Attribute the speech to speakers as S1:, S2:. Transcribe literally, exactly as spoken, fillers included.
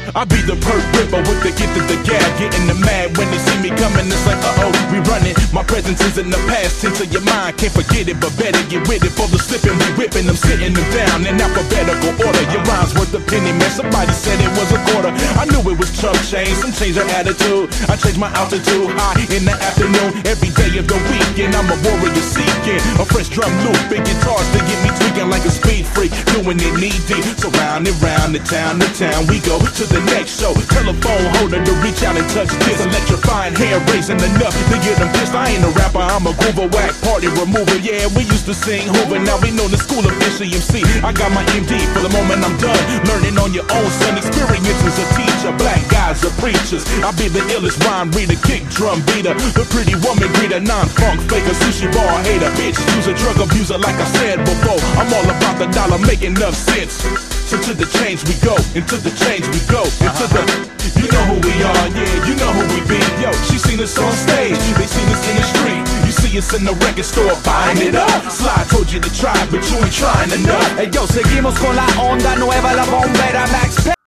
S1: I be the perk ripper with the gift of the gab, getting them mad when they see me coming. It's like, uh oh, we running. My presence is in the past tense of your mind. Can't forget it, but better get with it. For the slipping, we whipping them, sitting them down in alphabetical order. Your rhymes worth a penny, man. Somebody said it was a quarter. I knew it was chump change, some change of attitude. I changed my altitude high in the afternoon, every day of the weekend. I'm a warrior seeking a fresh drum loop, big guitars to get me tweaking like a speed freak, doing it knee deep. So round and round, the town to town we go to the next show. Telephone holder to reach out and touch this, electrifying hair raising enough to get them pissed. I ain't a rapper, I'm a groover, whack party remover. Yeah, we used to sing Hoover, now we know the school of Fisher M C. I got my M D for the moment I'm done. Learning on your own, son. Experience as a teacher, black guys are preachers. I be the illest rhyme reader, kick drum beater, the pretty woman greeter, non-funk faker, sushi bar hater, bitch user, drug abuser. Like I said before, I'm all about the dollar, making enough sense. So to the change we go, into the change we go, into the, you know who we are, yeah, you know who we be. Yo, she seen us on stage, they seen us in the street. You see us in the record store, buying it up. Slide told you to try, but you ain't trying enough.
S2: Hey yo, seguimos con la onda nueva, la bombera Max P